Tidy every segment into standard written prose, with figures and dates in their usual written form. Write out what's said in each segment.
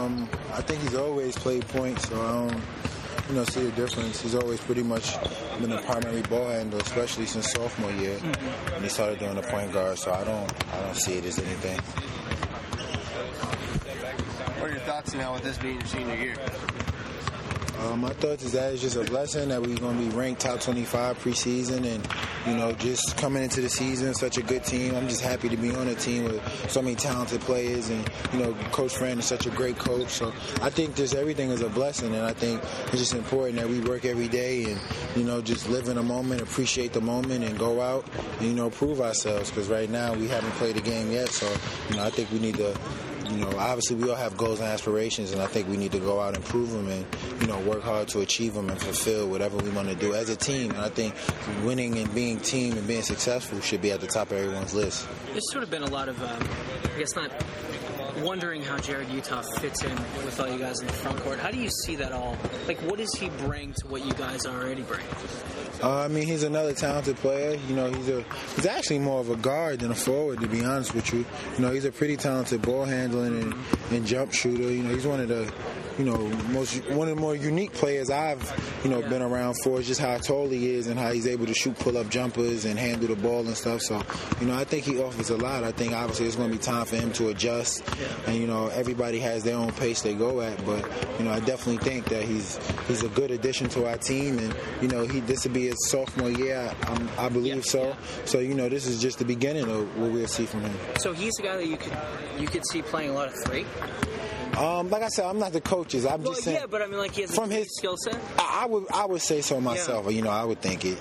I think he's always played point, so I don't, see the difference. He's always pretty much been a primary ball handler, especially since sophomore year, and he started doing the point guard. So I don't see it as anything. What are your thoughts now with this being your senior year? My thoughts is that it's just a blessing that we're going to be ranked top 25 preseason, and just coming into the season, such a good team. I'm just happy to be on a team with so many talented players, and Coach Fran is such a great coach. So I think just everything is a blessing, and I think it's just important that we work every day and just live in the moment, appreciate the moment, and go out and prove ourselves. Because right now we haven't played a game yet, so I think we need to. Obviously we all have goals and aspirations, and I think we need to go out and prove them and, work hard to achieve them and fulfill whatever we want to do as a team. And I think winning and being team and being successful should be at the top of everyone's list. There's sort of been a lot of, not wondering how Jarrod Uthoff fits in with all you guys in the front court. How do you see that all? What does he bring to what you guys already bring? He's another talented player. He's actually more of a guard than a forward, to be honest with you. He's a pretty talented ball handling and jump shooter. He's one of the one of the more unique players I've been around for. Is just how tall he is and how he's able to shoot pull-up jumpers and handle the ball and stuff. So I think he offers a lot. I think obviously it's going to be time for him to adjust, and everybody has their own pace they go at. But I definitely think that he's a good addition to our team, and this will be his sophomore year. I believe so. So this is just the beginning of what we'll see from him. So he's a guy that you could see playing a lot of three. Like I said, I'm not the coaches. I'm just saying. Yeah, but he has from his skill set. I would say so myself. Yeah. I would think it.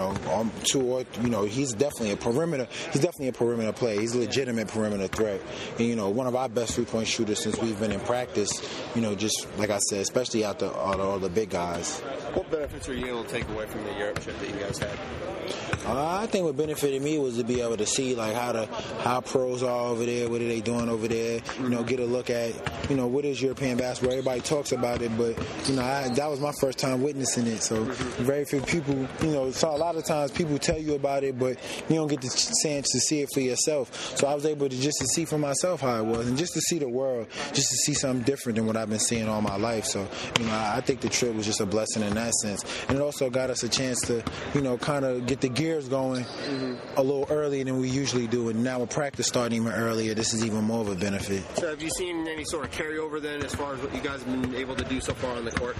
He's definitely a perimeter. He's definitely a perimeter player. He's a legitimate perimeter threat. And one of our best 3-point shooters since we've been in practice. Just like I said, especially out all the big guys. What benefits were you able to take away from the Europe trip that you guys had? I think what benefited me was to be able to see how pros are over there, what are they doing over there. Get a look at what is European basketball. Everybody talks about it, but that was my first time witnessing it. So very few people, so a lot of times people tell you about it, but you don't get the chance to see it for yourself. So I was able to just to see for myself how it was, and just to see the world, just to see something different than what I've been seeing all my life. So I think the trip was just a blessing in that sense, and it also got us a chance to kind of get the gears going a little earlier than we usually do, and now with practice starting even earlier, this is even more of a benefit. So have you seen any sort of carryover then as far as what you guys have been able to do so far on the court?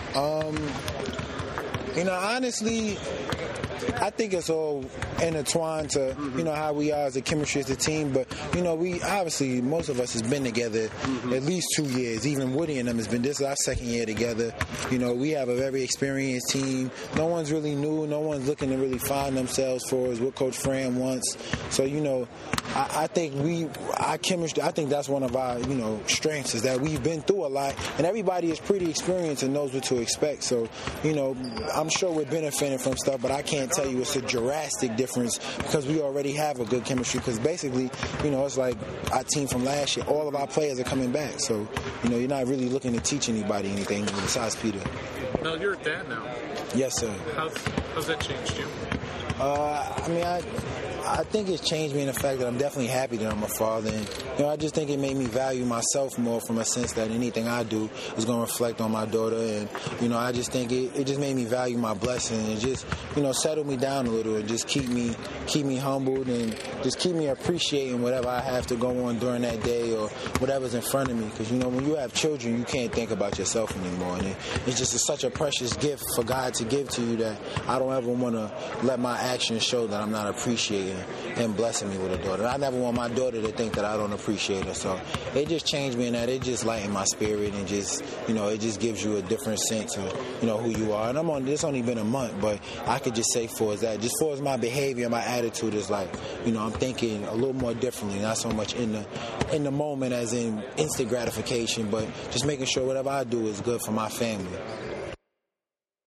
Honestly, I think it's all intertwined to, how we are as a chemistry as a team. But, we obviously, most of us has been together at least 2 years. Even Woody and them this is our second year together. We have a very experienced team. No one's really new. No one's looking to really find themselves for us, what Coach Fran wants. So, I think our chemistry, I think that's one of our, strengths is that we've been through a lot. And everybody is pretty experienced and knows what to expect. So, I'm sure we're benefiting from stuff, but I can't tell you it's a drastic difference because we already have a good chemistry. Because basically, it's like our team from last year, all of our players are coming back. So, you're not really looking to teach anybody anything besides Peter. Mel, you're a dad now. Yes, sir. How's that changed you? I think it's changed me in the fact that I'm definitely happy that I'm a father. And, I just think it made me value myself more from a sense that anything I do is going to reflect on my daughter. And, I just think it just made me value my blessing and just, settle me down a little and just keep me humbled and just keep me appreciating whatever I have to go on during that day or whatever's in front of me. Because, when you have children, you can't think about yourself anymore. And it's just such a precious gift for God to give to you that I don't ever want to let my actions show that I'm not appreciating him blessing me with a daughter. I never want my daughter to think that I don't appreciate her. So it just changed me in that. It just lightened my spirit and just, it just gives you a different sense of, who you are. And it's only been a month, but I could just say for as my behavior, my attitude is like, I'm thinking a little more differently, not so much in the moment as in instant gratification, but just making sure whatever I do is good for my family.